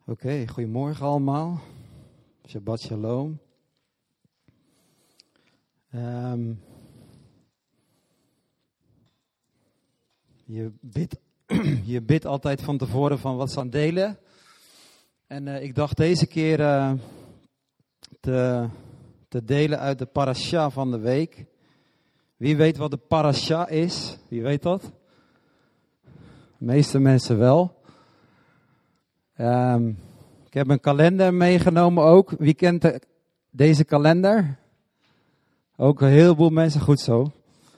Oké, goedemorgen allemaal. Shabbat shalom. Je bidt altijd van tevoren van wat ze aan delen. En ik dacht deze keer te delen uit de parasha van de week. Wie weet wat de parasha is? Wie weet dat? De meeste mensen wel. Ik heb een kalender meegenomen ook. Wie kent deze kalender? Ook een heleboel mensen, goed zo.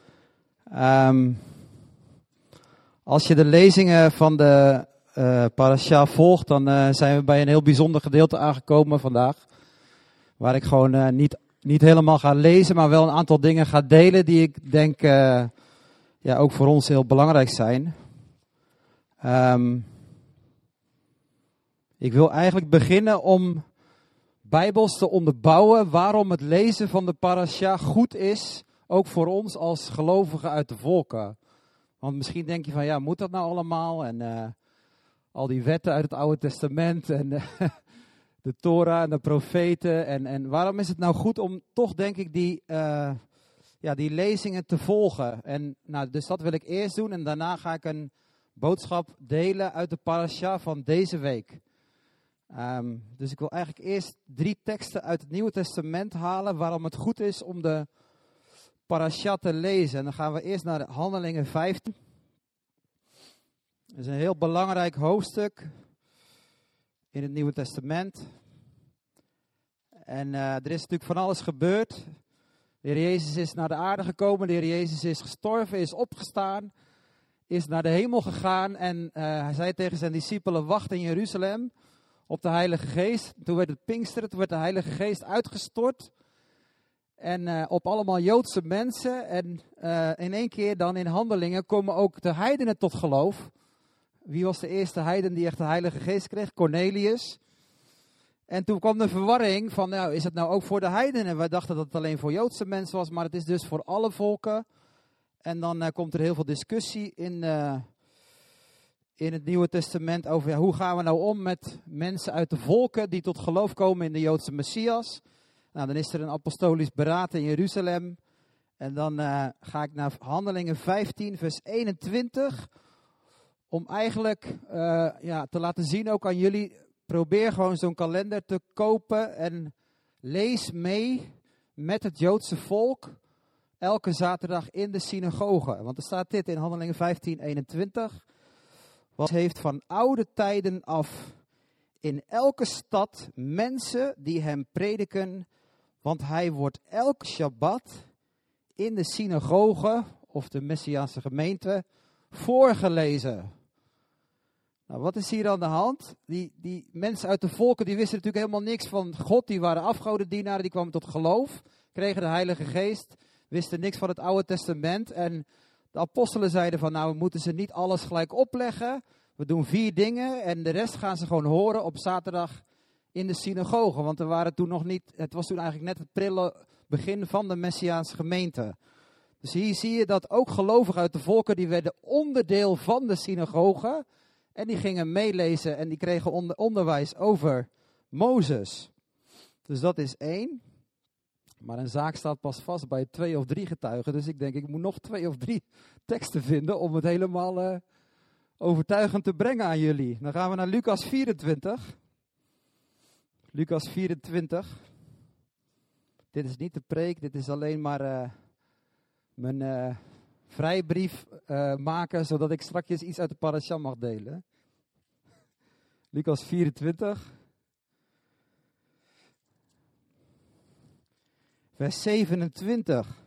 Als je de lezingen van de parasha volgt, dan zijn we bij een heel bijzonder gedeelte aangekomen vandaag. Waar ik gewoon niet helemaal ga lezen, maar wel een aantal dingen ga delen die ik denk ook voor ons heel belangrijk zijn. Ik wil eigenlijk beginnen om bijbels te onderbouwen waarom het lezen van de parasha goed is, ook voor ons als gelovigen uit de volken. Want misschien denk je van, ja, moet dat nou allemaal? En al die wetten uit het Oude Testament en de Torah en de profeten. En waarom is het nou goed om toch, denk ik, die lezingen te volgen? En dus dat wil ik eerst doen en daarna ga ik een boodschap delen uit de parasha van deze week. Dus ik wil eigenlijk eerst 3 teksten uit het Nieuwe Testament halen waarom het goed is om de parasha te lezen. En dan gaan we eerst naar Handelingen 15. Dat is een heel belangrijk hoofdstuk in het Nieuwe Testament. En er is natuurlijk van alles gebeurd. De Heer Jezus is naar de aarde gekomen, de Heer Jezus is gestorven, is opgestaan, is naar de hemel gegaan. En hij zei tegen zijn discipelen, wacht in Jeruzalem op de Heilige Geest. Toen werd het Pinksteren, toen werd de Heilige Geest uitgestort. En op allemaal Joodse mensen. En in één keer dan in Handelingen komen ook de heidenen tot geloof. Wie was de eerste heiden die echt de Heilige Geest kreeg? Cornelius. En toen kwam de verwarring van, nou, is het nou ook voor de heidenen? Wij dachten dat het alleen voor Joodse mensen was, maar het is dus voor alle volken. En dan komt er heel veel discussie in het Nieuwe Testament over hoe gaan we nou om met mensen uit de volken die tot geloof komen in de Joodse Messias. Nou, dan is er een apostolisch beraad in Jeruzalem. En dan ga ik naar Handelingen 15, vers 21. Om eigenlijk te laten zien ook aan jullie, probeer gewoon zo'n kalender te kopen en lees mee met het Joodse volk elke zaterdag in de synagoge. Want er staat dit in Handelingen 15, 21. Wat heeft van oude tijden af in elke stad mensen die hem prediken, want hij wordt elke Shabbat in de synagoge of de Messiaanse gemeente voorgelezen. Nou, wat is hier aan de hand? Die mensen uit de volken die wisten natuurlijk helemaal niks van God. Die waren afgodendienaren, die kwamen tot geloof, kregen de Heilige Geest, wisten niks van het Oude Testament. En de apostelen zeiden van, nou, we moeten ze niet alles gelijk opleggen. We doen 4 dingen en de rest gaan ze gewoon horen op zaterdag in de synagoge. Want er waren toen nog niet, het was toen eigenlijk net het prille begin van de Messiaanse gemeente. Dus hier zie je dat ook gelovigen uit de volken, die werden onderdeel van de synagoge. En die gingen meelezen en die kregen onderwijs over Mozes. Dus dat is 1. Maar een zaak staat pas vast bij 2 of 3 getuigen. Dus ik denk, ik moet nog 2 of 3 teksten vinden om het helemaal overtuigend te brengen aan jullie. Dan gaan we naar Lucas 24. Lucas 24. Dit is niet de preek, dit is alleen maar mijn vrijbrief maken, zodat ik straks iets uit de parasha mag delen. Lucas 24. Vers 27.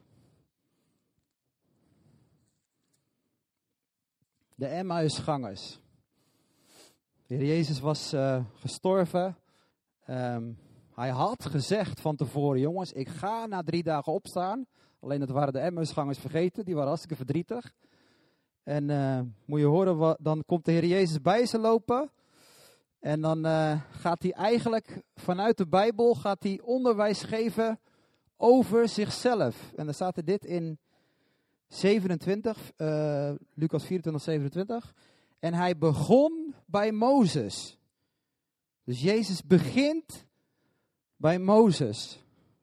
De Emmausgangers. De Heer Jezus was gestorven. Hij had gezegd van tevoren, jongens, ik ga na 3 dagen opstaan. Alleen dat waren de Emmausgangers vergeten, die waren hartstikke verdrietig. En moet je horen, dan komt de Heer Jezus bij ze lopen. En dan gaat hij eigenlijk vanuit de Bijbel onderwijs geven over zichzelf. En dan staat er dit in 27, Lucas 24, 27. En hij begon bij Mozes. Dus Jezus begint bij Mozes.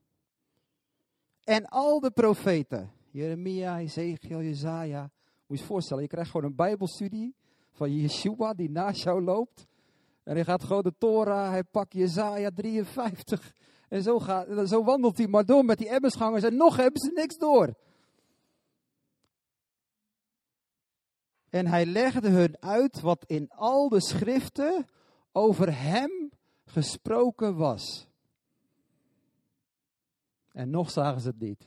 En al de profeten, Jeremia, Ezekiel, Jesaja. Moet je je voorstellen, je krijgt gewoon een bijbelstudie van Yeshua die naast jou loopt. En hij gaat gewoon de Torah, hij pakt Jesaja 53. En zo wandelt hij maar door met die Emmausgangers en nog hebben ze niks door. En hij legde hun uit wat in al de schriften over hem gesproken was. En nog zagen ze het niet.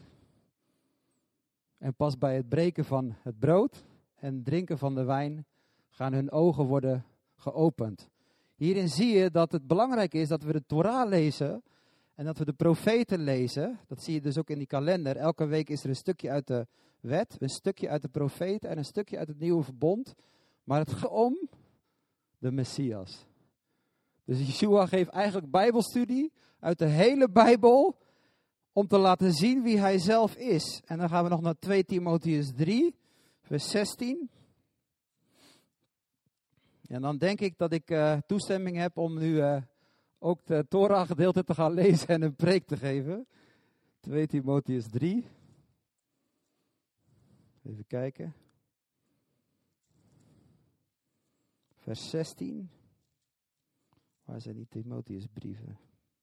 En pas bij het breken van het brood en drinken van de wijn gaan hun ogen worden geopend. Hierin zie je dat het belangrijk is dat we de Torah lezen en dat we de profeten lezen. Dat zie je dus ook in die kalender. Elke week is er een stukje uit de wet, een stukje uit de profeten en een stukje uit het nieuwe verbond. Maar het gaat om de Messias. Dus Yeshua geeft eigenlijk bijbelstudie uit de hele Bijbel om te laten zien wie hij zelf is. En dan gaan we nog naar 2 Timotheüs 3, vers 16. En dan denk ik dat ik toestemming heb om nu ook de Torah gedeelte te gaan lezen en een preek te geven. 2 Timotheüs 3. Even kijken. Vers 16. Waar zijn die Timotheüs brieven?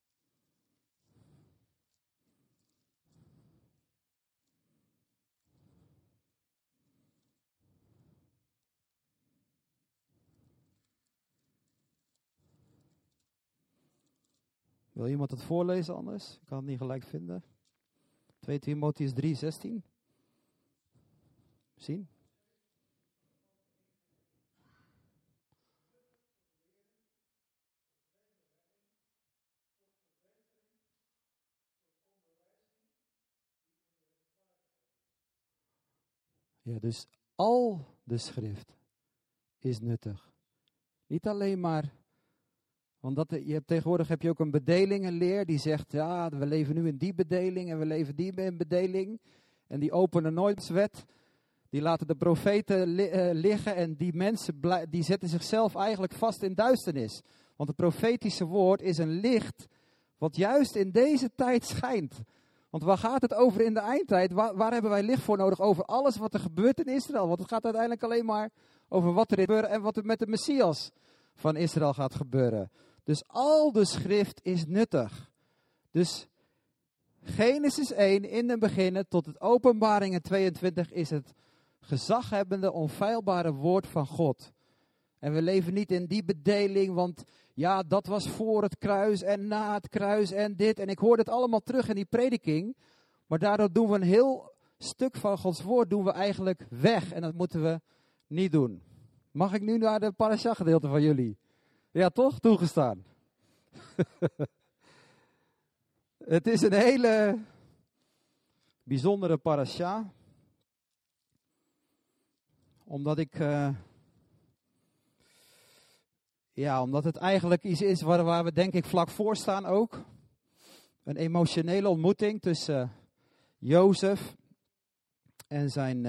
Wil iemand het voorlezen anders? Ik kan het niet gelijk vinden. 2 Timotheüs 3, 16. Zien? Ja, dus al de schrift is nuttig. Niet alleen maar, want tegenwoordig heb je ook een bedelingenleer die zegt, ja, we leven nu in die bedeling en we leven die in bedeling. En die openen nooit de wet. Die laten de profeten liggen en die mensen die zetten zichzelf eigenlijk vast in duisternis. Want het profetische woord is een licht wat juist in deze tijd schijnt. Want waar gaat het over in de eindtijd? Waar hebben wij licht voor nodig? Over alles wat er gebeurt in Israël. Want het gaat uiteindelijk alleen maar over wat er gebeurt en wat er met de Messias van Israël gaat gebeuren. Dus al de schrift is nuttig. Dus Genesis 1 in het begin tot het Openbaringen 22 is het gezaghebbende, onfeilbare woord van God. En we leven niet in die bedeling, want ja, dat was voor het kruis en na het kruis en dit. En ik hoor het allemaal terug in die prediking. Maar daardoor doen we een heel stuk van Gods woord doen we eigenlijk weg. En dat moeten we niet doen. Mag ik nu naar de parasha gedeelte van jullie? Ja, toch? Toegestaan. Het is een hele bijzondere parasha. Omdat omdat het eigenlijk iets is waar we denk ik vlak voor staan ook. Een emotionele ontmoeting tussen Jozef en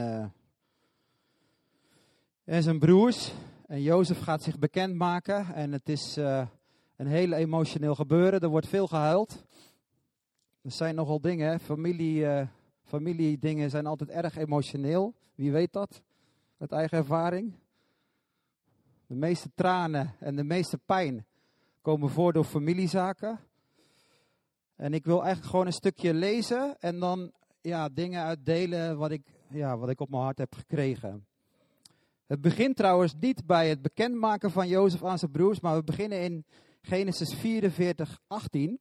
zijn broers. En Jozef gaat zich bekendmaken en het is een hele emotioneel gebeuren. Er wordt veel gehuild. Er zijn nogal dingen, familiedingen zijn altijd erg emotioneel. Wie weet dat? Uit eigen ervaring. De meeste tranen en de meeste pijn komen voor door familiezaken. En ik wil eigenlijk gewoon een stukje lezen en dan dingen uitdelen wat ik op mijn hart heb gekregen. Het begint trouwens niet bij het bekendmaken van Jozef aan zijn broers, maar we beginnen in Genesis 44, 18.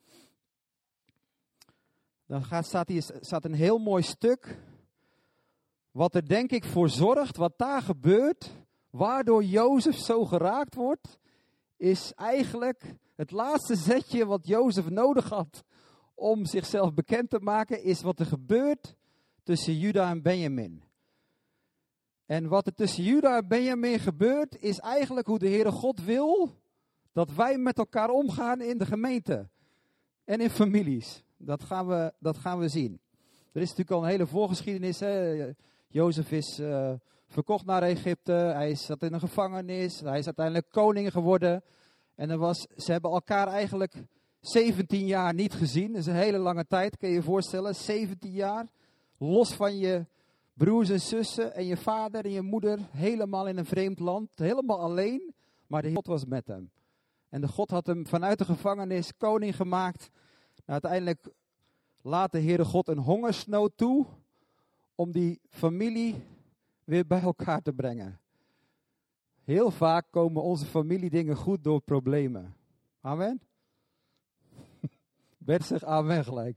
Dan staat een heel mooi stuk, wat er denk ik voor zorgt, wat daar gebeurt, waardoor Jozef zo geraakt wordt, is eigenlijk het laatste zetje wat Jozef nodig had om zichzelf bekend te maken, is wat er gebeurt tussen Juda en Benjamin. En wat er tussen Juda en Benjamin gebeurt, is eigenlijk hoe de Heere God wil dat wij met elkaar omgaan in de gemeente en in families. Dat gaan we zien. Er is natuurlijk al een hele voorgeschiedenis. Hè? Jozef is verkocht naar Egypte. Hij zat in een gevangenis. Hij is uiteindelijk koning geworden. En ze hebben elkaar eigenlijk 17 jaar niet gezien. Dat is een hele lange tijd, kun je je voorstellen. 17 jaar, los van je broers en zussen en je vader en je moeder. Helemaal in een vreemd land, helemaal alleen. Maar de Heer God was met hem. En de God had hem vanuit de gevangenis koning gemaakt. Nou, uiteindelijk laat de Heere God een hongersnood toe om die familie weer bij elkaar te brengen. Heel vaak komen onze familiedingen goed door problemen. Amen? Bert zegt amen gelijk.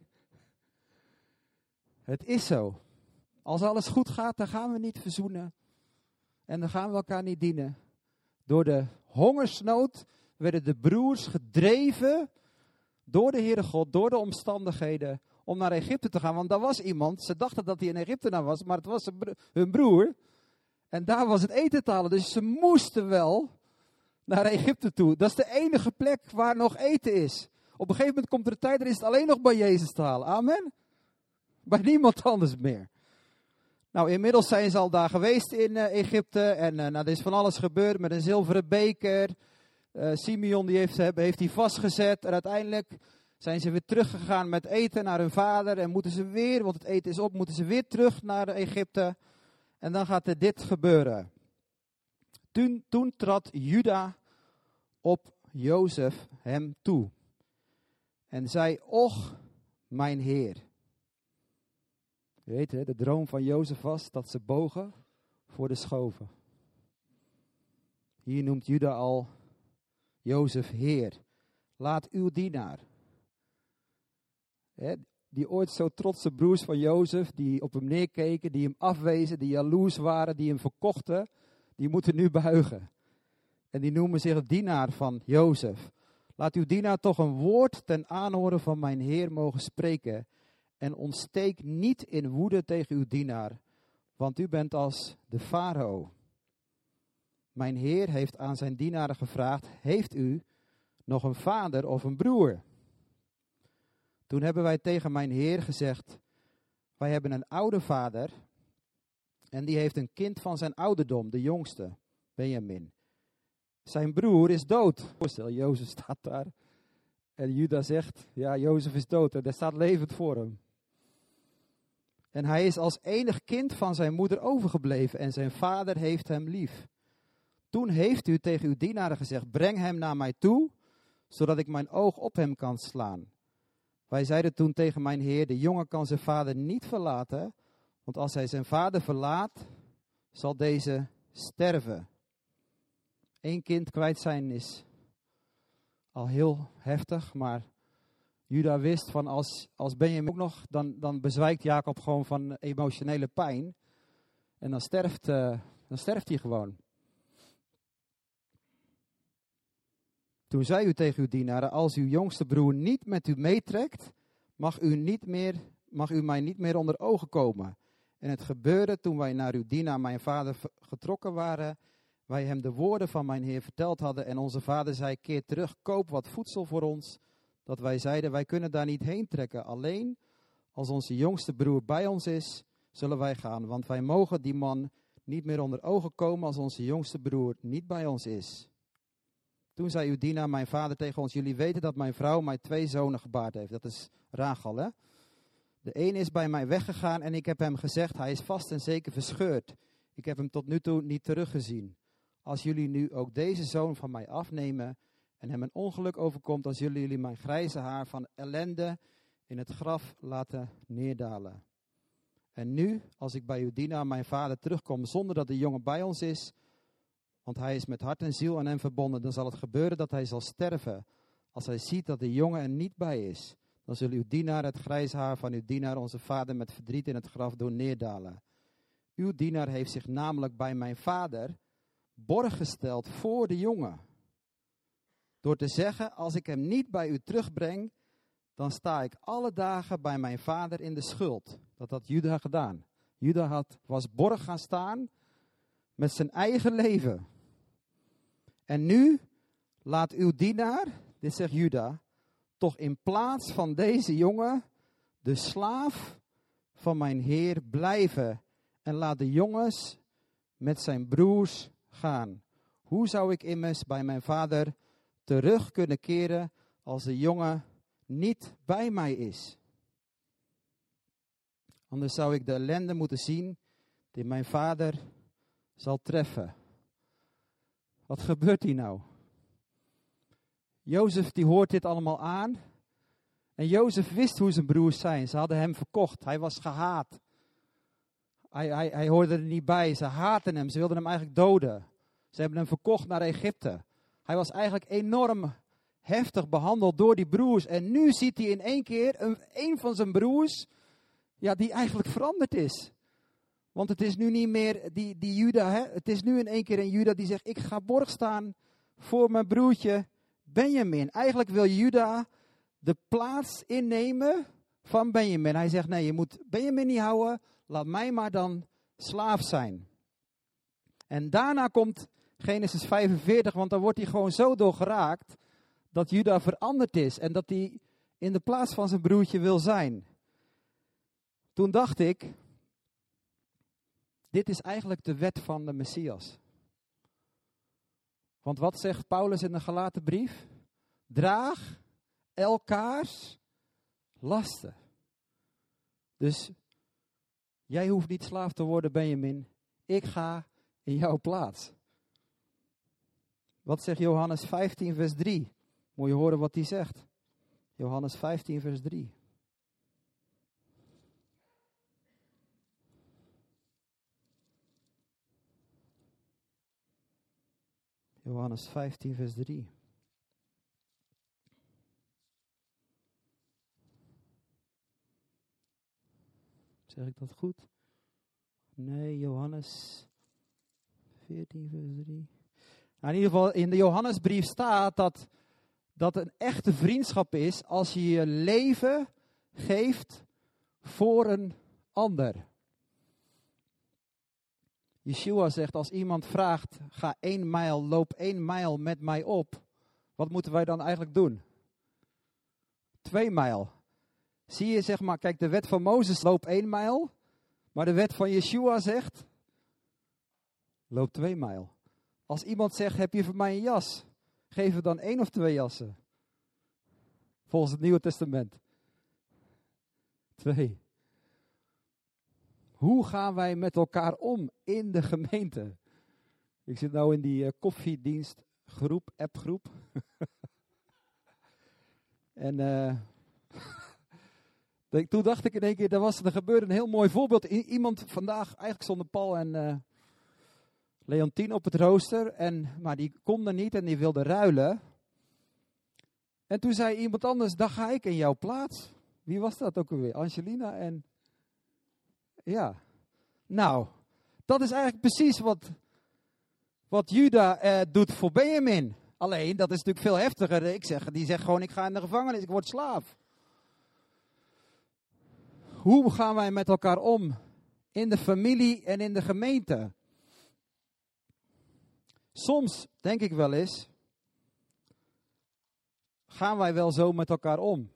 Het is zo. Als alles goed gaat, dan gaan we niet verzoenen. En dan gaan we elkaar niet dienen. Door de hongersnood werden de broers gedreven door de Heere God, door de omstandigheden, om naar Egypte te gaan. Want daar was iemand, ze dachten dat hij een Egyptenaar was, maar het was hun broer. En daar was het eten te halen, dus ze moesten wel naar Egypte toe. Dat is de enige plek waar nog eten is. Op een gegeven moment komt er een tijd, er is het alleen nog bij Jezus te halen. Amen? Bij niemand anders meer. Nou, inmiddels zijn ze al daar geweest in Egypte. En er is van alles gebeurd met een zilveren beker. Simeon die heeft die vastgezet. En uiteindelijk zijn ze weer teruggegaan met eten naar hun vader. En moeten ze weer, want het eten is op, moeten ze weer terug naar Egypte. En dan gaat er dit gebeuren. Toen trad Juda op Jozef hem toe. En zei, och, mijn Heer. Je weet, de droom van Jozef was dat ze bogen voor de schoven. Hier noemt Juda al Jozef Heer. Laat uw dienaar. Die ooit zo trotse broers van Jozef, die op hem neerkeken, die hem afwezen, die jaloers waren, die hem verkochten, die moeten nu buigen. En die noemen zich het dienaar van Jozef. Laat uw dienaar toch een woord ten aanhoren van mijn Heer mogen spreken. En ontsteek niet in woede tegen uw dienaar, want u bent als de farao. Mijn Heer heeft aan zijn dienaren gevraagd, heeft u nog een vader of een broer? Toen hebben wij tegen mijn Heer gezegd, wij hebben een oude vader en die heeft een kind van zijn ouderdom, de jongste, Benjamin. Zijn broer is dood. Stel, Jozef staat daar en Juda zegt, ja, Jozef is dood en daar staat levend voor hem. En hij is als enig kind van zijn moeder overgebleven en zijn vader heeft hem lief. Toen heeft u tegen uw dienaren gezegd, breng hem naar mij toe, zodat ik mijn oog op hem kan slaan. Wij zeiden toen tegen mijn Heer, de jongen kan zijn vader niet verlaten, want als hij zijn vader verlaat, zal deze sterven. 1 kind kwijt zijn is al heel heftig, maar Juda wist van als Benjamin ook nog, dan bezwijkt Jacob gewoon van emotionele pijn. En dan sterft hij gewoon. Toen zei u tegen uw dienaren, als uw jongste broer niet met u meetrekt, mag u mij niet meer onder ogen komen. En het gebeurde toen wij naar uw dienaar, mijn vader, getrokken waren, wij hem de woorden van mijn Heer verteld hadden. En onze vader zei, keer terug, koop wat voedsel voor ons. Dat wij zeiden, wij kunnen daar niet heen trekken. Alleen als onze jongste broer bij ons is, zullen wij gaan. Want wij mogen die man niet meer onder ogen komen als onze jongste broer niet bij ons is. Toen zei uw dienaar, mijn vader, tegen ons, jullie weten dat mijn vrouw mij 2 zonen gebaard heeft. Dat is Rachel, hè? De een is bij mij weggegaan en ik heb hem gezegd, hij is vast en zeker verscheurd. Ik heb hem tot nu toe niet teruggezien. Als jullie nu ook deze zoon van mij afnemen en hem een ongeluk overkomt, dan zullen jullie mijn grijze haar van ellende in het graf laten neerdalen. En nu, als ik bij uw dienaar, mijn vader, terugkom zonder dat de jongen bij ons is, want hij is met hart en ziel aan hem verbonden, dan zal het gebeuren dat hij zal sterven. Als hij ziet dat de jongen er niet bij is, dan zullen uw dienaar het grijze haar van uw dienaar, onze vader, met verdriet in het graf doen neerdalen. Uw dienaar heeft zich namelijk bij mijn vader borg gesteld voor de jongen. Door te zeggen, als ik hem niet bij u terugbreng, dan sta ik alle dagen bij mijn vader in de schuld. Dat had Juda gedaan. Juda was borg gaan staan met zijn eigen leven. En nu laat uw dienaar, dit zegt Juda, toch in plaats van deze jongen de slaaf van mijn Heer blijven. En laat de jongens met zijn broers gaan. Hoe zou ik immers bij mijn vader terug kunnen keren als de jongen niet bij mij is. Anders zou ik de ellende moeten zien die mijn vader zal treffen. Wat gebeurt hier nou? Jozef die hoort dit allemaal aan. En Jozef wist hoe zijn broers zijn. Ze hadden hem verkocht. Hij was gehaat. Hij hoorde er niet bij. Ze haatten hem. Ze wilden hem eigenlijk doden. Ze hebben hem verkocht naar Egypte. Hij was eigenlijk enorm heftig behandeld door die broers. En nu ziet hij in één keer een van zijn broers, ja, die eigenlijk veranderd is. Want het is nu niet meer die Juda. Hè? Het is nu in één keer een Juda die zegt, ik ga borg staan voor mijn broertje Benjamin. Eigenlijk wil Juda de plaats innemen van Benjamin. Hij zegt, nee, je moet Benjamin niet houden. Laat mij maar dan slaaf zijn. En daarna komt Genesis 45, want dan wordt hij gewoon zo door geraakt dat Juda veranderd is. En dat hij in de plaats van zijn broertje wil zijn. Toen dacht ik, dit is eigenlijk de wet van de Messias. Want wat zegt Paulus in de Galatenbrief? Draag elkaars lasten. Dus jij hoeft niet slaaf te worden, Benjamin. Ik ga in jouw plaats. Wat zegt Johannes 15 vers 3? Moet je horen wat hij zegt. Johannes 15 vers 3. Johannes 15 vers 3. Zeg ik dat goed? Nee, Johannes 14 vers 3. Nou, in ieder geval, in de Johannesbrief staat dat een echte vriendschap is als je je leven geeft voor een ander. Yeshua zegt, als iemand vraagt, ga 1 mijl, loop 1 mijl met mij op. Wat moeten wij dan eigenlijk doen? 2 mijl. Zie je, zeg maar, kijk, de wet van Mozes loop 1 mijl. Maar de wet van Yeshua zegt, loop 2 mijl. Als iemand zegt, heb je voor mij een jas? Geven we dan 1 of 2 jassen? Volgens het Nieuwe Testament. 2. Hoe gaan wij met elkaar om in de gemeente? Ik zit nou in die koffiedienstgroep, appgroep. En toen dacht ik in één keer, er gebeurde een heel mooi voorbeeld. Iemand vandaag, eigenlijk stonden Paul en Leontien op het rooster. Maar die konden niet en die wilden ruilen. En toen zei iemand anders, dan ga ik in jouw plaats. Wie was dat ook alweer? Angelina en... Ja, nou, dat is eigenlijk precies wat Juda doet voor Benjamin. Alleen, dat is natuurlijk veel heftiger. Die zegt gewoon, ik ga in de gevangenis, ik word slaaf. Hoe gaan wij met elkaar om? In de familie en in de gemeente. Soms, denk ik wel eens, gaan wij wel zo met elkaar om.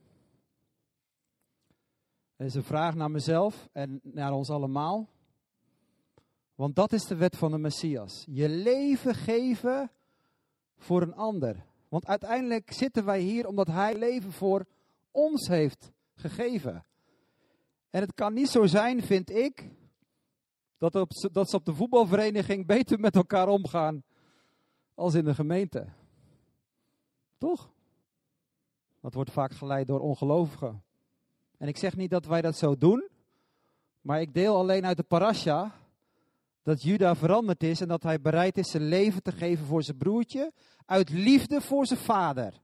Dat is een vraag naar mezelf en naar ons allemaal. Want dat is de wet van de Messias. Je leven geven voor een ander. Want uiteindelijk zitten wij hier omdat hij leven voor ons heeft gegeven. En het kan niet zo zijn, vind ik, dat ze op de voetbalvereniging beter met elkaar omgaan als in de gemeente. Toch? Dat wordt vaak geleid door ongelovigen. En ik zeg niet dat wij dat zo doen, maar ik deel alleen uit de parasha dat Juda veranderd is en dat hij bereid is zijn leven te geven voor zijn broertje uit liefde voor zijn vader.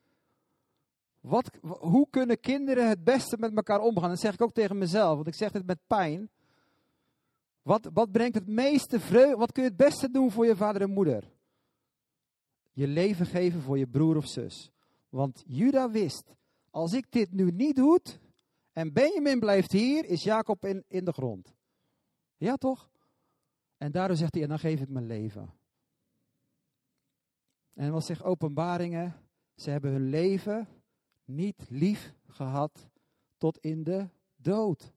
Hoe kunnen kinderen het beste met elkaar omgaan? Dat zeg ik ook tegen mezelf, want ik zeg dit met pijn. Wat brengt het meeste vreugde? Wat kun je het beste doen voor je vader en moeder? Je leven geven voor je broer of zus. Want Juda wist, als ik dit nu niet doe en Benjamin blijft hier, is Jacob in de grond. Ja toch? En daardoor zegt hij, en dan geef ik mijn leven. En wat zegt Openbaringen? Ze hebben hun leven niet lief gehad tot in de dood.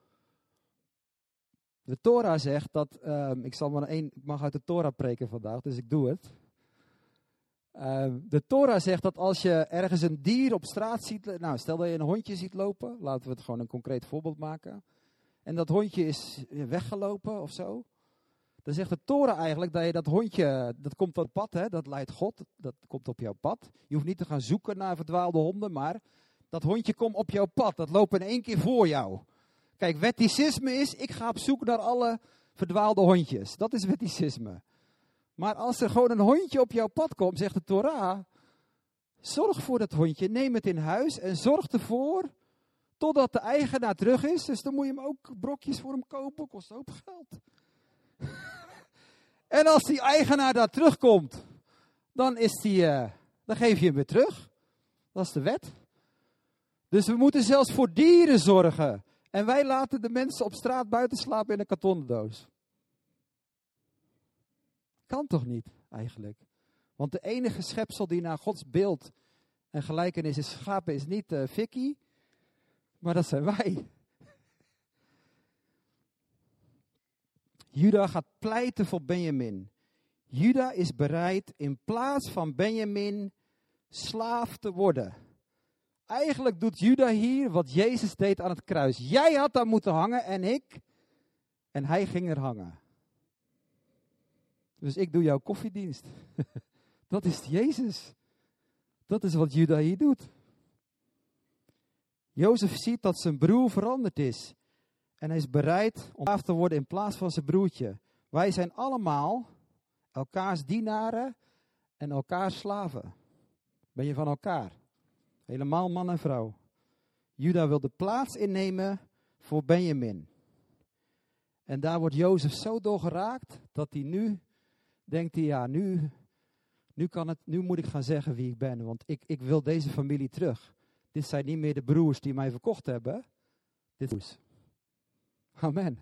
De Torah zegt dat, ik mag uit de Torah preken vandaag, dus ik doe het. De Torah zegt dat als je ergens een dier op straat ziet, nou stel dat je een hondje ziet lopen, laten we het gewoon een concreet voorbeeld maken. En dat hondje is weggelopen of zo. Dan zegt de Torah eigenlijk dat je dat hondje, dat komt op het pad, hè, dat leidt God, dat komt op jouw pad. Je hoeft niet te gaan zoeken naar verdwaalde honden, maar dat hondje komt op jouw pad, dat loopt in één keer voor jou. Kijk, wetticisme is, ik ga op zoek naar alle verdwaalde hondjes. Dat is wetticisme. Maar als er gewoon een hondje op jouw pad komt, zegt de Torah, zorg voor dat hondje, neem het in huis en zorg ervoor totdat de eigenaar terug is. Dus dan moet je hem ook brokjes voor hem kopen, kost ook geld. En als die eigenaar daar terugkomt, dan geef je hem weer terug. Dat is de wet. Dus we moeten zelfs voor dieren zorgen. En wij laten de mensen op straat buiten slapen in een kartonnen doos. Kan toch niet, eigenlijk? Want de enige schepsel die naar Gods beeld en gelijkenis is geschapen is niet Vicky, maar dat zijn wij. Juda gaat pleiten voor Benjamin. Juda is bereid in plaats van Benjamin slaaf te worden. Eigenlijk doet Juda hier wat Jezus deed aan het kruis. Jij had daar moeten hangen en ik. En hij ging er hangen. Dus ik doe jouw koffiedienst. Dat is Jezus. Dat is wat Juda hier doet. Jozef ziet dat zijn broer veranderd is. En hij is bereid om slaaf te worden in plaats van zijn broertje. Wij zijn allemaal elkaars dienaren en elkaars slaven. Ben je van elkaar? Helemaal man en vrouw. Juda wil de plaats innemen voor Benjamin. En daar wordt Jozef zo door geraakt dat hij nu denkt, nu moet ik gaan zeggen wie ik ben. Want ik wil deze familie terug. Dit zijn niet meer de broers die mij verkocht hebben. Dit is. Amen.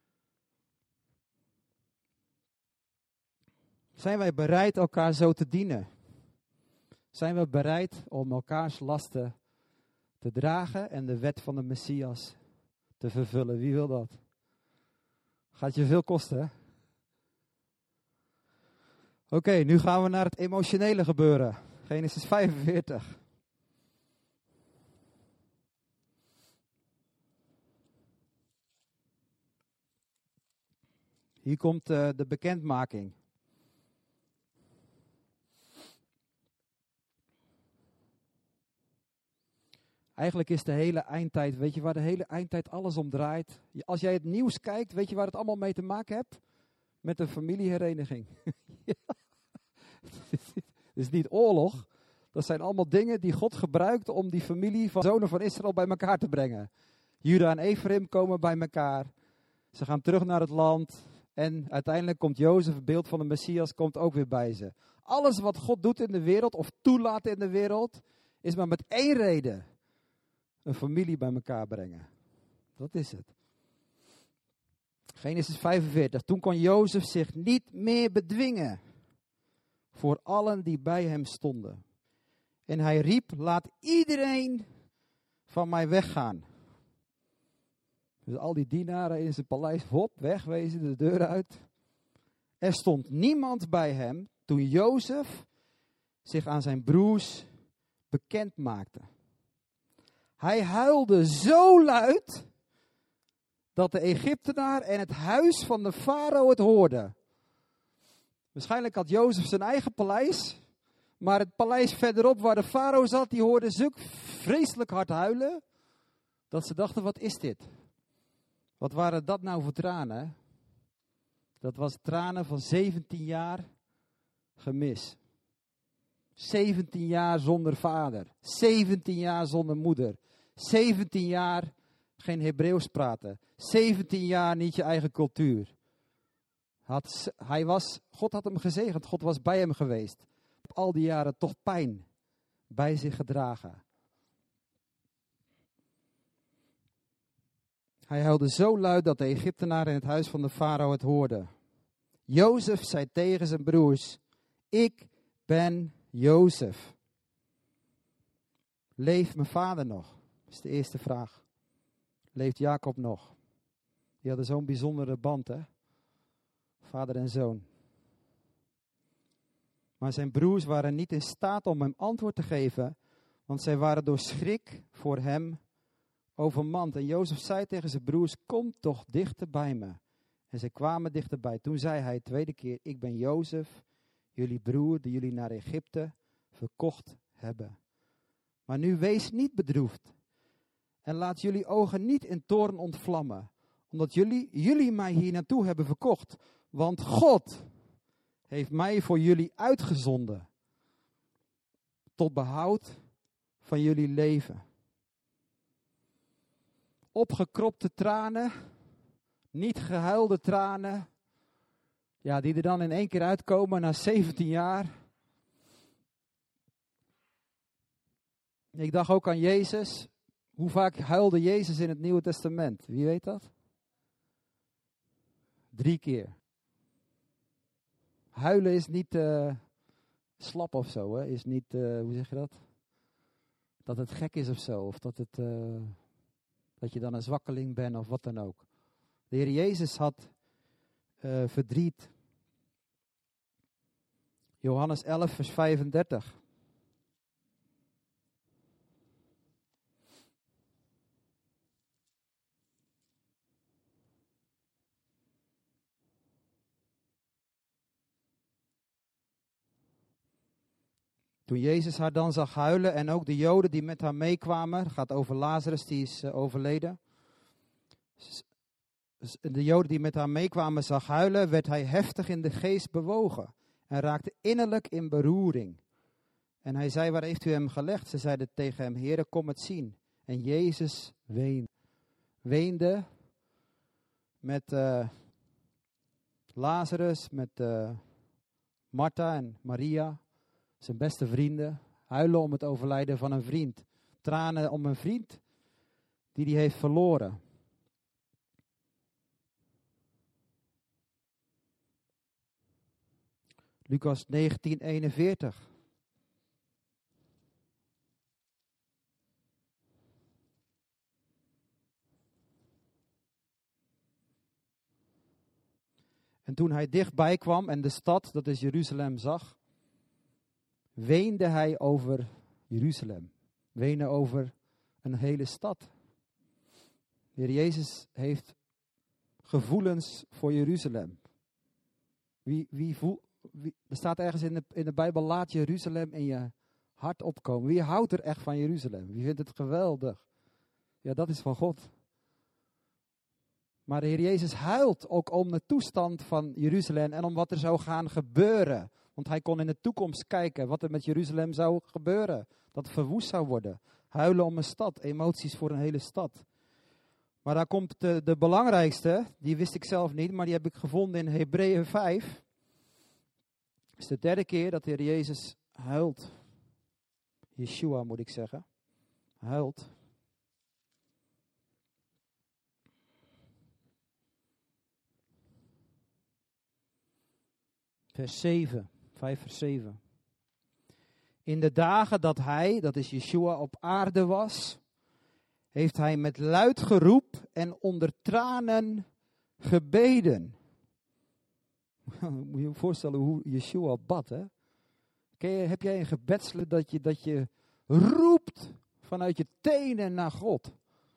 Zijn wij bereid elkaar zo te dienen? Zijn we bereid om elkaars lasten te dragen en de wet van de Messias te vervullen? Wie wil dat? Gaat je veel kosten, hè? Oké, nu gaan we naar het emotionele gebeuren. Genesis 45. Hier komt de bekendmaking. Eigenlijk is de hele eindtijd, weet je waar de hele eindtijd alles om draait? Als jij het nieuws kijkt, weet je waar het allemaal mee te maken hebt? Met een familiehereniging. Het is niet oorlog. Dat zijn allemaal dingen die God gebruikt om die familie van zonen van Israël bij elkaar te brengen. Juda en Ephraim komen bij elkaar. Ze gaan terug naar het land. En uiteindelijk komt Jozef, het beeld van de Messias, komt ook weer bij ze. Alles wat God doet in de wereld, of toelaat in de wereld, is maar met één reden. Een familie bij elkaar brengen. Dat is het. Genesis 45. Toen kon Jozef zich niet meer bedwingen voor allen die bij hem stonden. En hij riep, laat iedereen van mij weggaan. Dus al die dienaren in zijn paleis, hop, wegwezen, de deur uit. Er stond niemand bij hem toen Jozef zich aan zijn broers bekend maakte. Hij huilde zo luid dat de Egyptenaar en het huis van de farao het hoorden. Waarschijnlijk had Jozef zijn eigen paleis, maar het paleis verderop waar de farao zat, die hoorde zulk vreselijk hard huilen, dat ze dachten, wat is dit? Wat waren dat nou voor tranen? Dat was tranen van 17 jaar gemis. 17 jaar zonder vader. 17 jaar zonder moeder. 17 jaar geen Hebreeuws praten. 17 jaar niet je eigen cultuur. God had hem gezegend. God was bij hem geweest. Op al die jaren toch pijn bij zich gedragen. Hij huilde zo luid dat de Egyptenaren in het huis van de farao het hoorden. Jozef zei tegen zijn broers, ik ben Jozef. Leeft mijn vader nog? Dat is de eerste vraag. Leeft Jacob nog? Die hadden zo'n bijzondere band, hè? Vader en zoon. Maar zijn broers waren niet in staat om hem antwoord te geven, want zij waren door schrik voor hem overmand. En Jozef zei tegen zijn broers, kom toch dichter bij me. En zij kwamen dichterbij. Toen zei hij tweede keer, ik ben Jozef, jullie broer die jullie naar Egypte verkocht hebben. Maar nu wees niet bedroefd en laat jullie ogen niet in toorn ontvlammen, omdat jullie mij hier naartoe hebben verkocht. Want God heeft mij voor jullie uitgezonden tot behoud van jullie leven. Opgekropte tranen, niet gehuilde tranen, ja, die er dan in één keer uitkomen na 17 jaar. Ik dacht ook aan Jezus. Hoe vaak huilde Jezus in het Nieuwe Testament? Wie weet dat? 3 keer. Huilen is niet slap of zo, hè? Is niet, hoe zeg je dat? Dat het gek is of zo, of dat je dan een zwakkeling bent of wat dan ook. De Heer Jezus had verdriet. Johannes 11 vers 35. Toen Jezus haar dan zag huilen en ook de Joden die met haar meekwamen, het gaat over Lazarus, die is overleden. De Joden die met haar meekwamen zag huilen, werd hij heftig in de geest bewogen en raakte innerlijk in beroering. En hij zei, waar heeft u hem gelegd? Ze zeiden tegen hem, Heere, kom het zien. En Jezus weende met Lazarus, met Martha en Maria, zijn beste vrienden, huilen om het overlijden van een vriend. Tranen om een vriend die hij heeft verloren. Lucas 19:41. En toen hij dichtbij kwam en de stad, dat is Jeruzalem, zag, weende hij over Jeruzalem. Weende over een hele stad. De Heer Jezus heeft gevoelens voor Jeruzalem. Er staat ergens in de Bijbel, laat Jeruzalem in je hart opkomen. Wie houdt er echt van Jeruzalem? Wie vindt het geweldig? Ja, dat is van God. Maar de Heer Jezus huilt ook om de toestand van Jeruzalem en om wat er zou gaan gebeuren. Want hij kon in de toekomst kijken wat er met Jeruzalem zou gebeuren. Dat het verwoest zou worden. Huilen om een stad, emoties voor een hele stad. Maar daar komt de belangrijkste, die wist ik zelf niet, maar die heb ik gevonden in Hebreeën 5. Het is de derde keer dat de Heer Jezus huilt. Yeshua moet ik zeggen. Huilt. Vers 7, 5 vers 7. In de dagen dat hij, dat is Yeshua, op aarde was, heeft hij met luid geroep en onder tranen gebeden. Moet je je voorstellen hoe Yeshua bad, hè? Heb jij een gebedslied dat je roept vanuit je tenen naar God?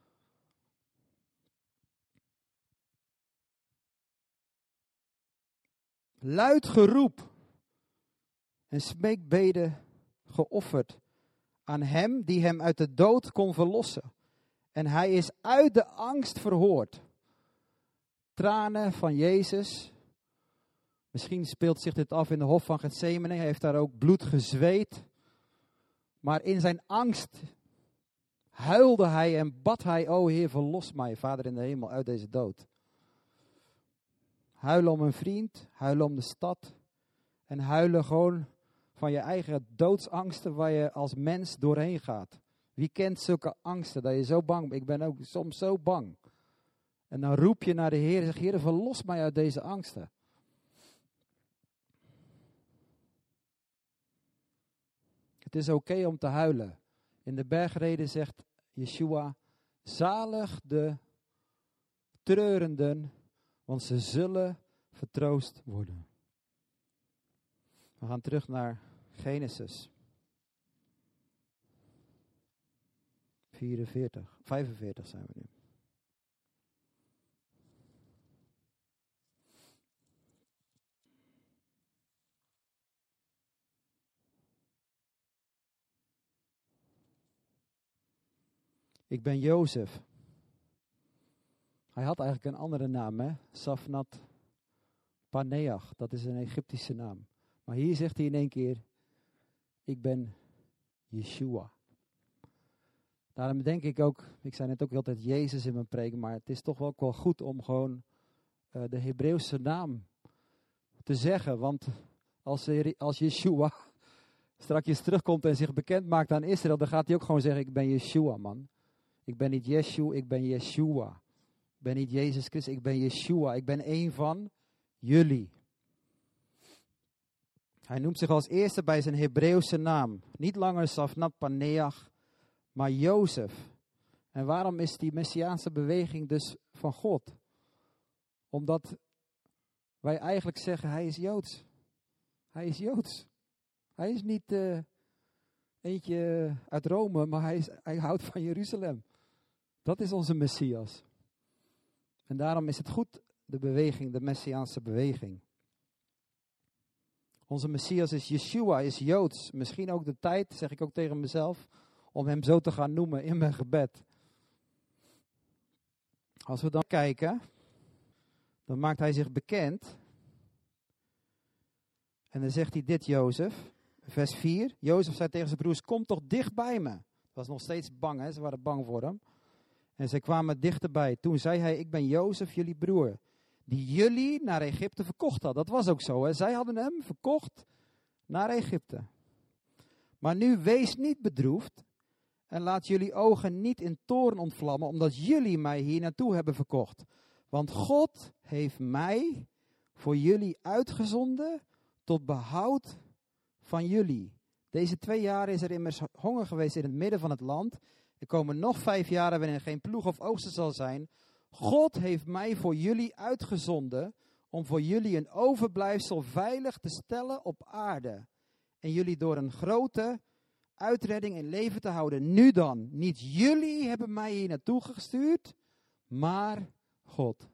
Luid geroep en smeekbeden geofferd aan hem die hem uit de dood kon verlossen. En hij is uit de angst verhoord. Tranen van Jezus. Misschien speelt zich dit af in de hof van Getsemane. Hij heeft daar ook bloed gezweet. Maar in zijn angst huilde hij en bad hij, o Heer, verlos mij, Vader in de hemel, uit deze dood. Huilen om een vriend, huilen om de stad. En huilen gewoon van je eigen doodsangsten waar je als mens doorheen gaat. Wie kent zulke angsten dat je zo bang bent? Ik ben ook soms zo bang. En dan roep je naar de Heer en zeg, Heer, verlos mij uit deze angsten. Het is oké om te huilen. In de bergreden zegt Yeshua, zalig de treurenden, want ze zullen vertroost worden. We gaan terug naar Genesis 45 zijn we nu. Ik ben Jozef. Hij had eigenlijk een andere naam, hè? Safnat Paneach, dat is een Egyptische naam. Maar hier zegt hij in één keer, ik ben Yeshua. Daarom denk ik ook, ik zei net ook altijd Jezus in mijn preek, maar het is toch ook wel goed om gewoon de Hebreeuwse naam te zeggen. Want als Yeshua straks terugkomt en zich bekend maakt aan Israël, dan gaat hij ook gewoon zeggen, ik ben Yeshua, man. Ik ben niet Yeshua, ik ben Yeshua. Ik ben niet Jezus Christus, ik ben Yeshua. Ik ben één van jullie. Hij noemt zich als eerste bij zijn Hebreeuwse naam. Niet langer Safnat Paneach, maar Jozef. En waarom is die Messiaanse beweging dus van God? Omdat wij eigenlijk zeggen, hij is Joods. Hij is Joods. Hij is niet eentje uit Rome, maar hij houdt van Jeruzalem. Dat is onze Messias. En daarom is het goed, de beweging, de Messiaanse beweging. Onze Messias is Yeshua, is Joods. Misschien ook de tijd, zeg ik ook tegen mezelf, om hem zo te gaan noemen in mijn gebed. Als we dan kijken, dan maakt hij zich bekend. En dan zegt hij dit, Jozef, vers 4. Jozef zei tegen zijn broers, kom toch dicht bij me. Hij was nog steeds bang, hè? Ze waren bang voor hem. En ze kwamen dichterbij. Toen zei hij, ik ben Jozef, jullie broer, die jullie naar Egypte verkocht had. Dat was ook zo, hè? Zij hadden hem verkocht naar Egypte. Maar nu wees niet bedroefd en laat jullie ogen niet in toorn ontvlammen, omdat jullie mij hier naartoe hebben verkocht. Want God heeft mij voor jullie uitgezonden tot behoud van jullie. Deze 2 jaar is er immers honger geweest in het midden van het land. Er komen nog 5 jaren waarin er geen ploeg of oogsten zal zijn. God heeft mij voor jullie uitgezonden om voor jullie een overblijfsel veilig te stellen op aarde. En jullie door een grote uitredding in leven te houden. Nu dan, niet jullie hebben mij hier naartoe gestuurd, maar God.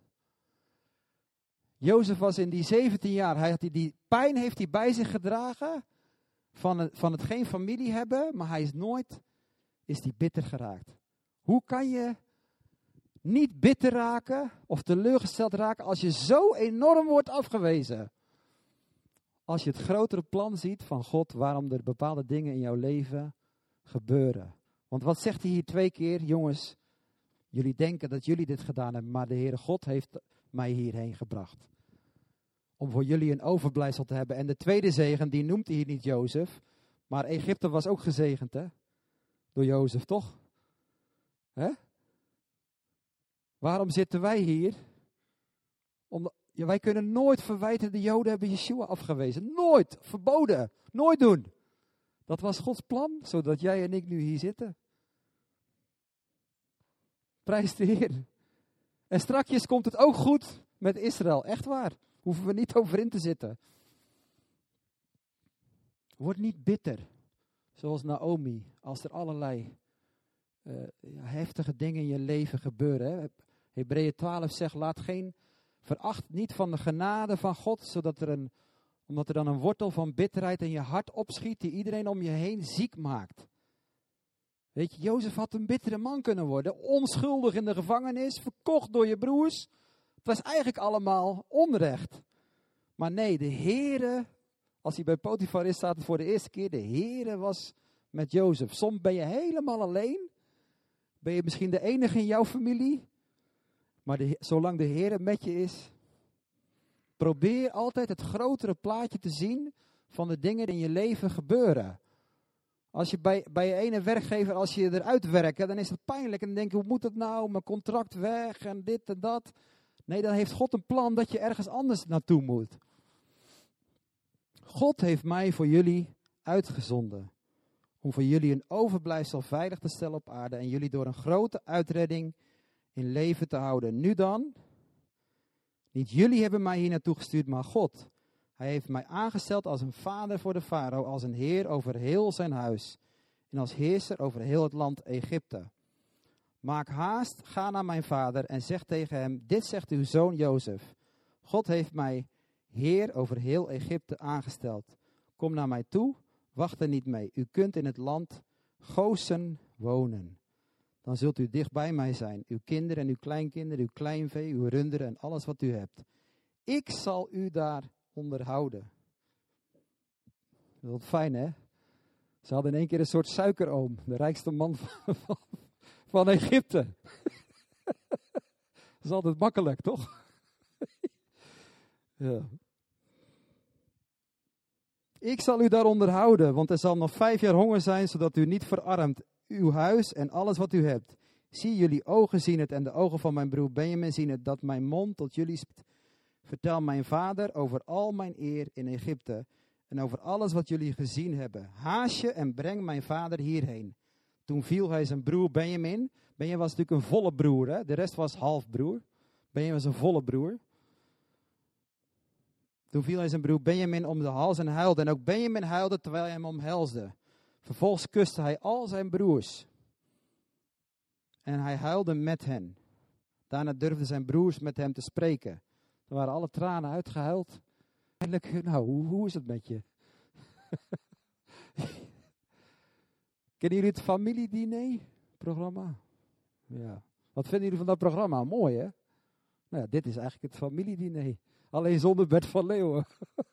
Jozef was in die 17 jaar, die pijn heeft hij bij zich gedragen van het geen familie hebben, maar hij is die bitter geraakt. Hoe kan je niet bitter raken of teleurgesteld raken als je zo enorm wordt afgewezen? Als je het grotere plan ziet van God, waarom er bepaalde dingen in jouw leven gebeuren. Want wat zegt hij hier 2 keer? Jongens, jullie denken dat jullie dit gedaan hebben, maar de Heere God heeft mij hierheen gebracht. Om voor jullie een overblijfsel te hebben. En de tweede zegen, die noemt hij hier niet Jozef, maar Egypte was ook gezegend, hè? Door Jozef, toch? Hè? Waarom zitten wij hier? Wij kunnen nooit verwijten, de Joden hebben Yeshua afgewezen. Nooit, verboden, nooit doen. Dat was Gods plan, zodat jij en ik nu hier zitten. Prijs de Heer. En strakjes komt het ook goed met Israël, echt waar. Hoeven we niet over in te zitten. Word niet bitter, zoals Naomi, als er allerlei heftige dingen in je leven gebeuren. Hè. Hebreeën 12 zegt, veracht niet van de genade van God, omdat er dan een wortel van bitterheid in je hart opschiet die iedereen om je heen ziek maakt. Weet je, Jozef had een bittere man kunnen worden, onschuldig in de gevangenis, verkocht door je broers. Het was eigenlijk allemaal onrecht. Maar nee, de Heere, als hij bij Potifar is, staat het voor de eerste keer, de Heere was met Jozef. Soms ben je helemaal alleen, ben je misschien de enige in jouw familie, maar zolang de Heere met je is, probeer altijd het grotere plaatje te zien van de dingen die in je leven gebeuren. Als je bij je ene werkgever, als je eruit werkt, dan is het pijnlijk. En dan denk je, hoe moet het nou? Mijn contract weg en dit en dat. Nee, dan heeft God een plan dat je ergens anders naartoe moet. God heeft mij voor jullie uitgezonden. Om voor jullie een overblijfsel veilig te stellen op aarde. En jullie door een grote uitredding in leven te houden. Nu dan, niet jullie hebben mij hier naartoe gestuurd, maar God. Hij heeft mij aangesteld als een vader voor de farao, als een heer over heel zijn huis en als heerser over heel het land Egypte. Maak haast, ga naar mijn vader en zeg tegen hem, dit zegt uw zoon Jozef. God heeft mij heer over heel Egypte aangesteld. Kom naar mij toe, wacht er niet mee. U kunt in het land Gosen wonen. Dan zult u dicht bij mij zijn, uw kinderen en uw kleinkinderen, uw kleinvee, uw runderen en alles wat u hebt. Ik zal u daar onderhouden. Dat is fijn, hè? Ze hadden in één keer een soort suikeroom, de rijkste man van Egypte. Dat is altijd makkelijk, toch? Ja. Ik zal u daar onderhouden, want er zal nog 5 jaar honger zijn, zodat u niet verarmt. Uw huis en alles wat u hebt. Zie, jullie ogen zien het en de ogen van mijn broer Benjamin zien het, dat mijn mond tot jullie spreekt. Vertel mijn vader over al mijn eer in Egypte en over alles wat jullie gezien hebben. Haast je en breng mijn vader hierheen. Toen viel hij zijn broer Benjamin. Benjamin was natuurlijk een volle broer, hè? De rest was halfbroer. Benjamin was een volle broer. Toen viel hij zijn broer Benjamin om de hals en huilde. En ook Benjamin huilde terwijl hij hem omhelsde. Vervolgens kuste hij al zijn broers. En hij huilde met hen. Daarna durfden zijn broers met hem te spreken. Er waren alle tranen uitgehuild. Eindelijk, nou, hoe is het met je? Kennen jullie het familiediner-programma? Ja. Wat vinden jullie van dat programma? Mooi, hè? Nou ja, dit is eigenlijk het familiediner. Alleen zonder Bert van Leeuwen.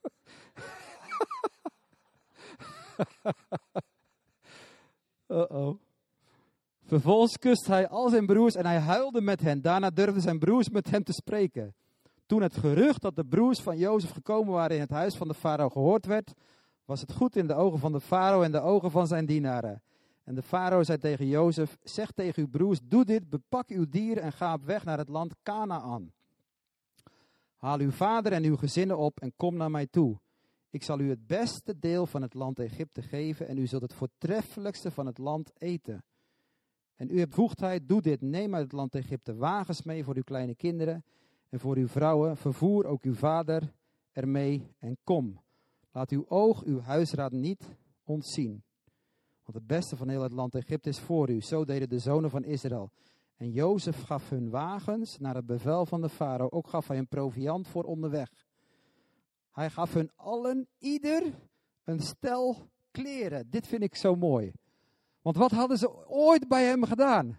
Uh-oh. Vervolgens kuste hij al zijn broers en hij huilde met hen. Daarna durfden zijn broers met hem te spreken. Toen het gerucht dat de broers van Jozef gekomen waren in het huis van de farao gehoord werd, was het goed in de ogen van de farao en de ogen van zijn dienaren. En de farao zei tegen Jozef, zeg tegen uw broers, doe dit, bepak uw dieren en ga op weg naar het land Kanaan. Haal uw vader en uw gezinnen op en kom naar mij toe. Ik zal u het beste deel van het land Egypte geven en u zult het voortreffelijkste van het land eten. En u hebt bevoegdheid, doe dit, neem uit het land Egypte wagens mee voor uw kleine kinderen en voor uw vrouwen. Vervoer ook uw vader ermee en kom. Laat uw oog uw huisraad niet ontzien. Want het beste van heel het land Egypte is voor u. Zo deden de zonen van Israël. En Jozef gaf hun wagens naar het bevel van de farao. Ook gaf hij een proviand voor onderweg. Hij gaf hun allen, ieder, een stel kleren. Dit vind ik zo mooi. Want wat hadden ze ooit bij hem gedaan?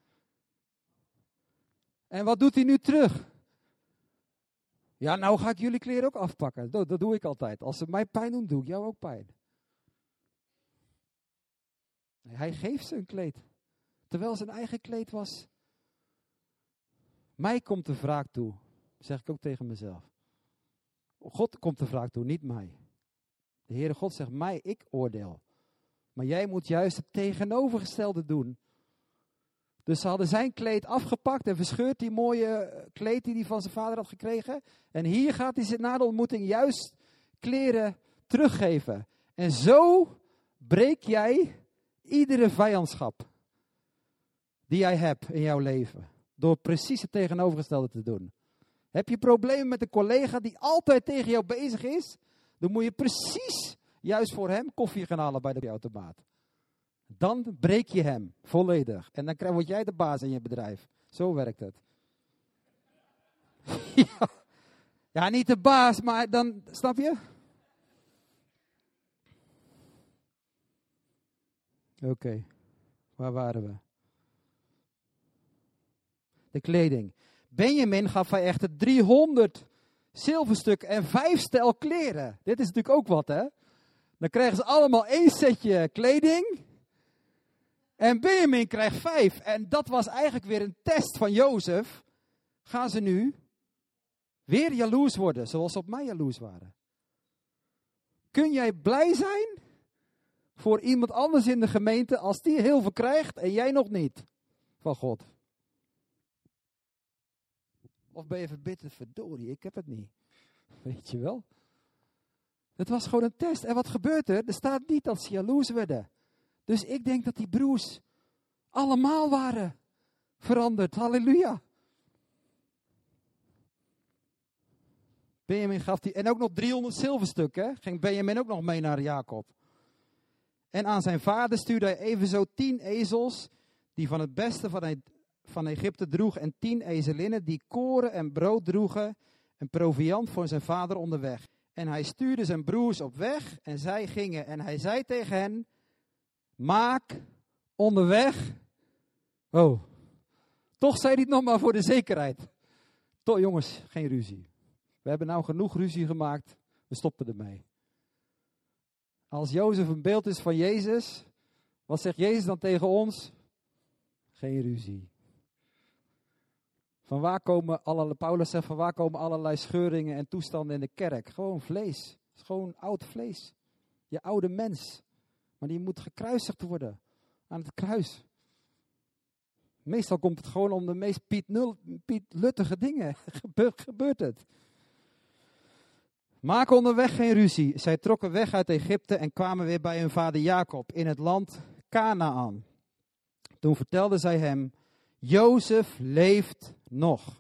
En wat doet hij nu terug? Ja, nou ga ik jullie kleren ook afpakken. Dat doe ik altijd. Als ze mij pijn doen, doe ik jou ook pijn. Nee, hij geeft ze een kleed. Terwijl zijn eigen kleed was. Mij komt de wraak toe. Zeg ik ook tegen mezelf. God komt de wraak toe, niet mij. De Heere God zegt mij, ik oordeel. Maar jij moet juist het tegenovergestelde doen. Dus ze hadden zijn kleed afgepakt en verscheurd, die mooie kleed die hij van zijn vader had gekregen. En hier gaat hij na de ontmoeting juist kleren teruggeven. En zo breek jij iedere vijandschap die jij hebt in jouw leven. Door precies het tegenovergestelde te doen. Heb je problemen met een collega die altijd tegen jou bezig is? Dan moet je precies juist voor hem koffie gaan halen bij de automaat. Dan breek je hem volledig. En dan word jij de baas in je bedrijf. Zo werkt het. Ja, niet de baas, maar dan, snap je? Oké, waar waren we? De kleding. Benjamin gaf hij echter 300 zilverstukken en 5 stel kleren. Dit is natuurlijk ook wat, hè? Dan krijgen ze allemaal 1 setje kleding. En Benjamin krijgt 5. En dat was eigenlijk weer een test van Jozef. Gaan ze nu weer jaloers worden, zoals ze op mij jaloers waren? Kun jij blij zijn voor iemand anders in de gemeente als die heel veel krijgt en jij nog niet van God? Of ben je verbitterd, verdorie, ik heb het niet. Weet je wel? Het was gewoon een test. En wat gebeurt er? Er staat niet dat ze jaloers werden. Dus ik denk dat die broers allemaal waren veranderd. Halleluja. Benjamin gaf die, en ook nog 300 zilverstukken, ging Benjamin ook nog mee naar Jacob. En aan zijn vader stuurde hij evenzo 10 ezels, die van het beste van Egypte droegen, en 10 ezelinnen, die koren en brood droegen, en proviand voor zijn vader onderweg. En hij stuurde zijn broers op weg, en zij gingen. En hij zei tegen hen, maak onderweg. Oh, toch zei hij het nog maar voor de zekerheid. Toch jongens, geen ruzie. We hebben nou genoeg ruzie gemaakt, we stoppen ermee. Als Jozef een beeld is van Jezus, wat zegt Jezus dan tegen ons? Geen ruzie. Paulus zegt van waar komen allerlei scheuringen en toestanden in de kerk? Gewoon vlees. Het is gewoon oud vlees. Je oude mens. Maar die moet gekruisigd worden. Aan het kruis. Meestal komt het gewoon om de meest pietluttige dingen. Gebeurt het. Maak onderweg geen ruzie. Zij trokken weg uit Egypte en kwamen weer bij hun vader Jacob in het land Kanaan. Toen vertelden zij hem, Jozef leeft nog.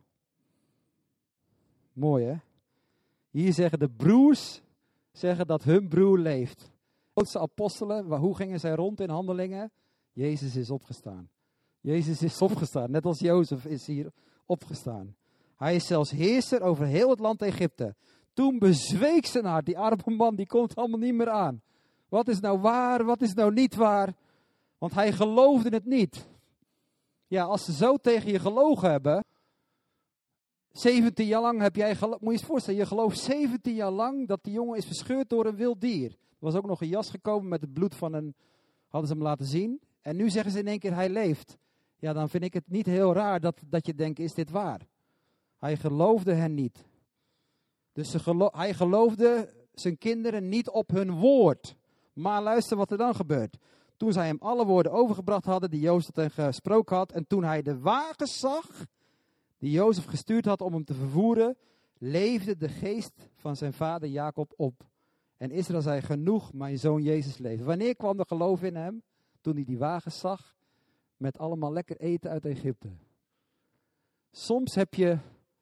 Mooi hè? Hier zeggen de broers dat hun broer leeft. De grootste apostelen, hoe gingen zij rond in handelingen? Jezus is opgestaan. Jezus is opgestaan, net als Jozef is hier opgestaan. Hij is zelfs heerser over heel het land Egypte. Toen bezweek zijn hart, die arme man, die komt allemaal niet meer aan. Wat is nou waar, wat is nou niet waar? Want hij geloofde het niet. Ja, als ze zo tegen je gelogen hebben, 17 jaar lang heb jij geloofd, moet je je voorstellen, je gelooft 17 jaar lang dat die jongen is verscheurd door een wild dier. Er was ook nog een jas gekomen met het bloed van hadden ze hem laten zien. En nu zeggen ze in één keer, hij leeft. Ja, dan vind ik het niet heel raar dat je denkt, is dit waar? Hij geloofde hen niet. Dus hij geloofde zijn kinderen niet op hun woord. Maar luister wat er dan gebeurt. Toen zij hem alle woorden overgebracht hadden die Jozef tot hen gesproken had. En toen hij de wagens zag die Jozef gestuurd had om hem te vervoeren, leefde de geest van zijn vader Jacob op. En Israël zei, genoeg, mijn zoon Jezus leeft. Wanneer kwam er geloof in hem? Toen hij die wagens zag met allemaal lekker eten uit Egypte. Soms heb je...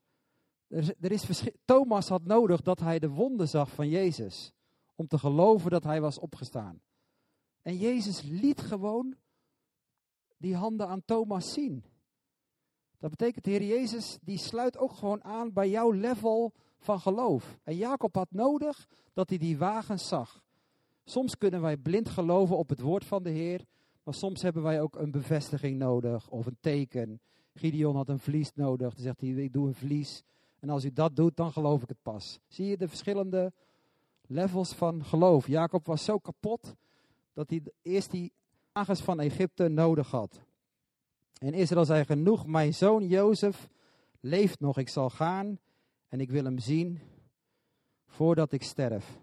Thomas had nodig dat hij de wonden zag van Jezus. Om te geloven dat hij was opgestaan. En Jezus liet gewoon die handen aan Thomas zien. Dat betekent, de Heer Jezus, die sluit ook gewoon aan bij jouw level van geloof. En Jacob had nodig dat hij die wagens zag. Soms kunnen wij blind geloven op het woord van de Heer. Maar soms hebben wij ook een bevestiging nodig of een teken. Gideon had een vlies nodig. Dan zegt hij, ik doe een vlies. En als u dat doet, dan geloof ik het pas. Zie je de verschillende levels van geloof? Jacob was zo kapot dat hij eerst die wagens van Egypte nodig had. En Israël zei, genoeg, mijn zoon Jozef leeft nog. Ik zal gaan en ik wil hem zien voordat ik sterf.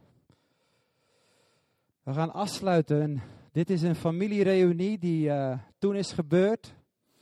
We gaan afsluiten. Dit is een familiereunie die toen is gebeurd.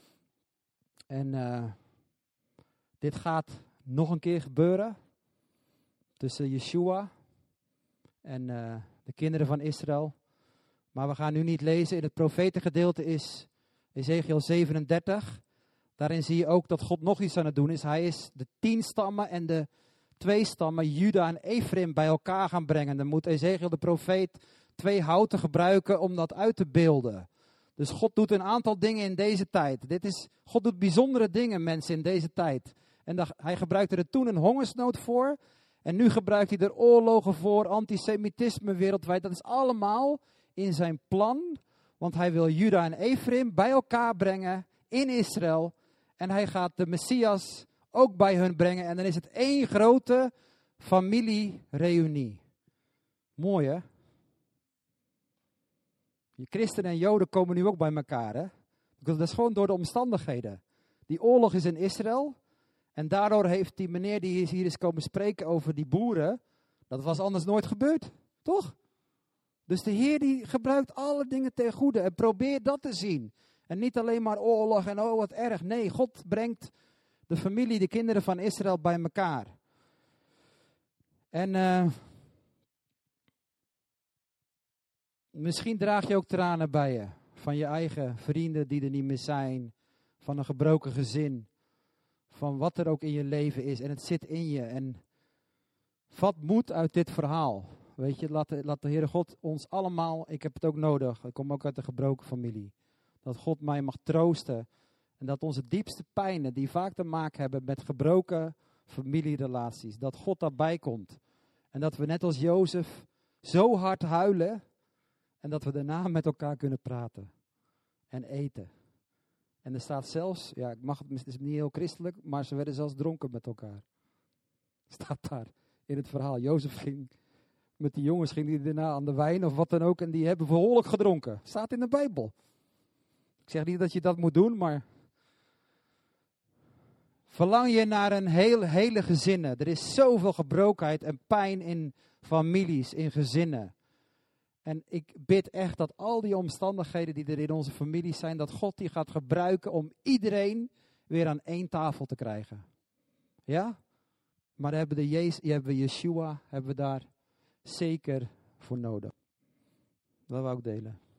En dit gaat nog een keer gebeuren. Tussen Yeshua en de kinderen van Israël. Maar we gaan nu niet lezen. In het profetengedeelte is Ezekiel 37. Daarin zie je ook dat God nog iets aan het doen is. Hij is de 10 stammen en de 2 stammen, Juda en Ephraim, bij elkaar gaan brengen. Dan moet Ezekiel de profeet 2 houten gebruiken om dat uit te beelden. Dus God doet een aantal dingen in deze tijd. God doet bijzondere dingen, mensen, in deze tijd. En hij gebruikte er toen een hongersnood voor. En nu gebruikt hij er oorlogen voor, antisemitisme wereldwijd. Dat is allemaal in zijn plan. Want hij wil Juda en Ephraim bij elkaar brengen in Israël. En hij gaat de Messias ook bij hun brengen. En dan is het één grote familiereunie. Mooi hè? Christenen en Joden komen nu ook bij elkaar hè? Dat is gewoon door de omstandigheden. Die oorlog is in Israël. En daardoor heeft die meneer die hier is komen spreken over die boeren. Dat was anders nooit gebeurd. Toch? Dus de Heer die gebruikt alle dingen ten goede. En probeer dat te zien. En niet alleen maar oorlog en oh wat erg. Nee, God brengt de familie, de kinderen van Israël bij elkaar. En misschien draag je ook tranen bij je. Van je eigen vrienden die er niet meer zijn. Van een gebroken gezin. Van wat er ook in je leven is. En het zit in je. En vat moed uit dit verhaal. Weet je, laat de Heere God ons allemaal, ik heb het ook nodig, ik kom ook uit een gebroken familie. Dat God mij mag troosten. En dat onze diepste pijnen, die vaak te maken hebben met gebroken familierelaties, dat God daarbij komt. En dat we net als Jozef zo hard huilen. En dat we daarna met elkaar kunnen praten. En eten. En er staat zelfs, ja, het is niet heel christelijk, maar ze werden zelfs dronken met elkaar. Staat daar in het verhaal. Jozef ging met die jongens, ging die daarna aan de wijn of wat dan ook. En die hebben behoorlijk gedronken. Staat in de Bijbel. Ik zeg niet dat je dat moet doen, maar verlang je naar een hele gezinnen. Er is zoveel gebrokenheid en pijn in families, in gezinnen. En ik bid echt dat al die omstandigheden die er in onze families zijn, dat God die gaat gebruiken om iedereen weer aan één tafel te krijgen. Ja? Maar hebben we Yeshua, hebben we daar zeker voor nodig. Dat wou ik delen.